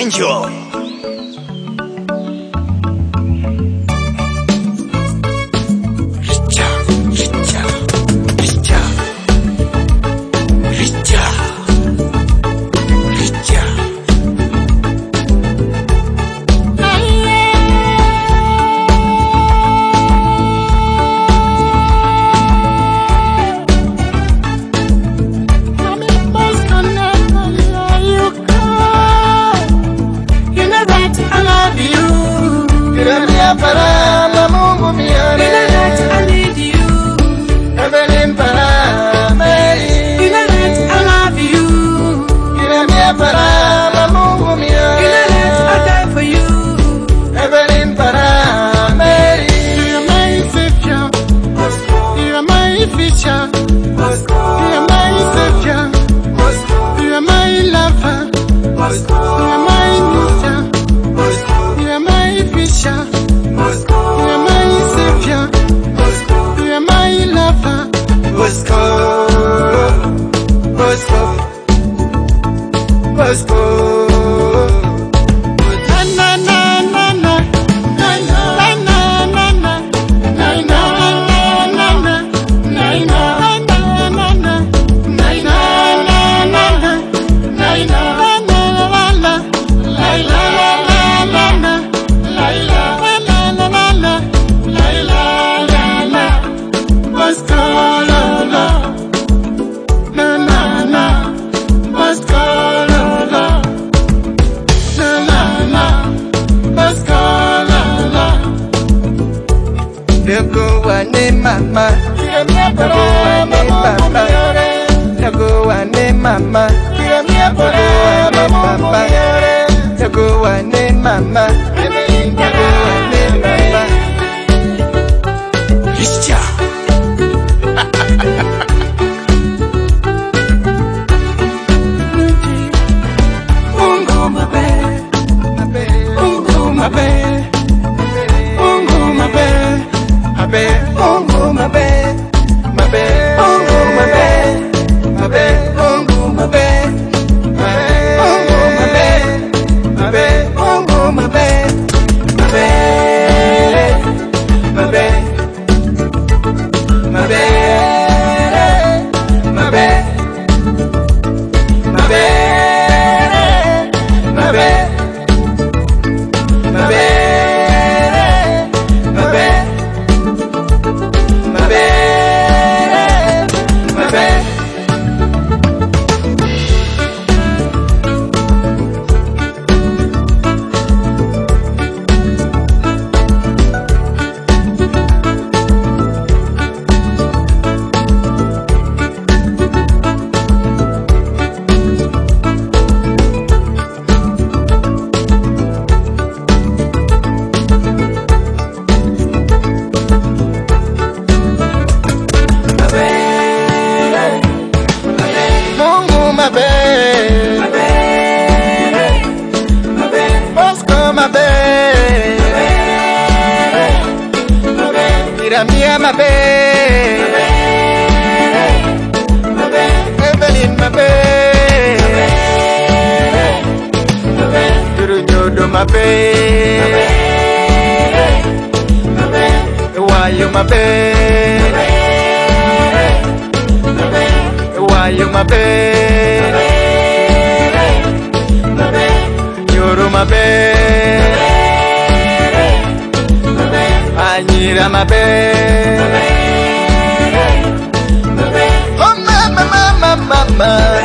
Angel. Para la Mungu miare, I need you. Evelyn para Mary, I love you. Para la Mungu miare, I die for you. Evelyn para Mary, you are my savior, you are my future, you are my savior, you are my lover, you are my future, you are my future. You are my savior, you are my lover. Bosco, Bosco, Bosco. Na na na na na na na na na na na na na Mama, mama, mia my babe, Evelyn my babe, Durujodo my babe, why you my babe, why you my babe, you're my babe. Anyira mabe, oh mama, mama, mama.